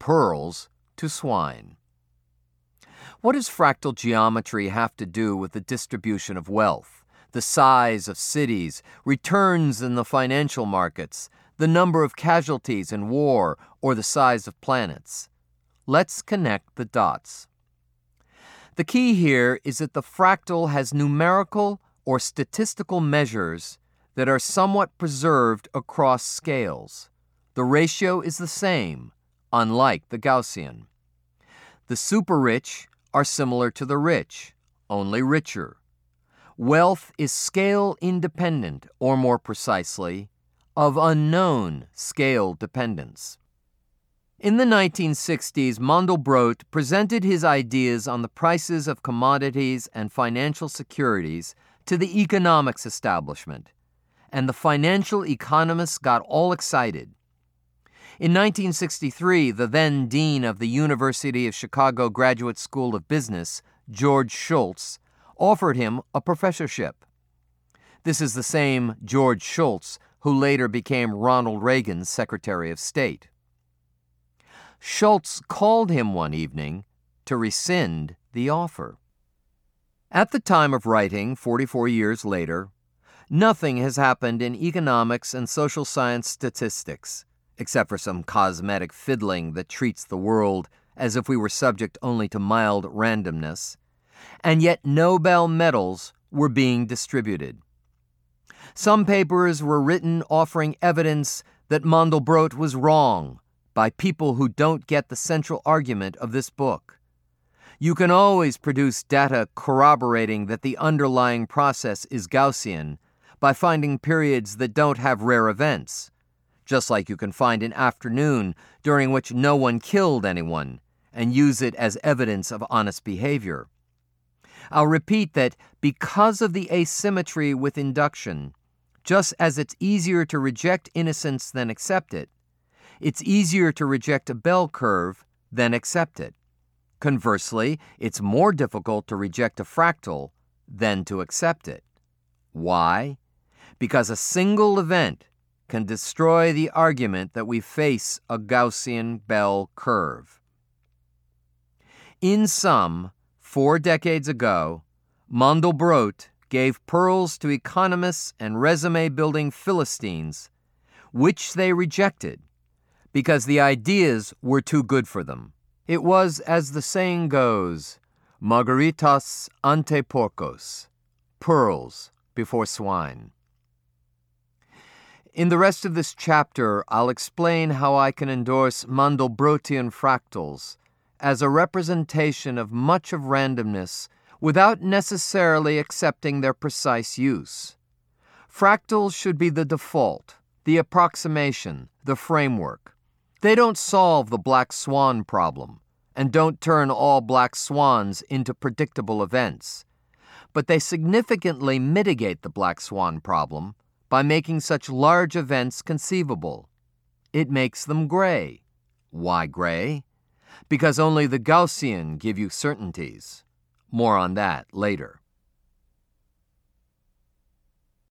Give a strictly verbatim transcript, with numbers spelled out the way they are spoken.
pearls to swine. What does fractal geometry have to do with the distribution of wealth, the size of cities, returns in the financial markets, the number of casualties in war, or the size of planets? Let's connect the dots. The key here is that the fractal has numerical or statistical measures that are somewhat preserved across scales. The ratio is the same, unlike the Gaussian. The super-rich are similar to the rich, only richer. Wealth is scale-independent, or more precisely, of unknown scale dependence. In the nineteen sixties, Mandelbrot presented his ideas on the prices of commodities and financial securities to the economics establishment, and the financial economists got all excited. In nineteen sixty-three, the then dean of the University of Chicago Graduate School of Business, George Shultz, offered him a professorship. This is the same George Shultz who later became Ronald Reagan's Secretary of State. Shultz called him one evening to rescind the offer. At the time of writing, forty-four years later, nothing has happened in economics and social science statistics, except for some cosmetic fiddling that treats the world as if we were subject only to mild randomness, and yet Nobel medals were being distributed. Some papers were written offering evidence that Mandelbrot was wrong by people who don't get the central argument of this book. You can always produce data corroborating that the underlying process is Gaussian by finding periods that don't have rare events, just like you can find an afternoon during which no one killed anyone and use it as evidence of honest behavior. I'll repeat that because of the asymmetry with induction, just as it's easier to reject innocence than accept it, it's easier to reject a bell curve than accept it. Conversely, it's more difficult to reject a fractal than to accept it. Why? Because a single event can destroy the argument that we face a Gaussian bell curve. In sum, four decades ago, Mandelbrot gave pearls to economists and resume-building Philistines, which they rejected because the ideas were too good for them. It was, as the saying goes, margaritas ante porcos, pearls before swine. In the rest of this chapter, I'll explain how I can endorse Mandelbrotian fractals as a representation of much of randomness without necessarily accepting their precise use. Fractals should be the default, the approximation, the framework. They don't solve the black swan problem and don't turn all black swans into predictable events, but they significantly mitigate the black swan problem by making such large events conceivable. It makes them gray. Why gray? Because only the Gaussian give you certainties. More on that later.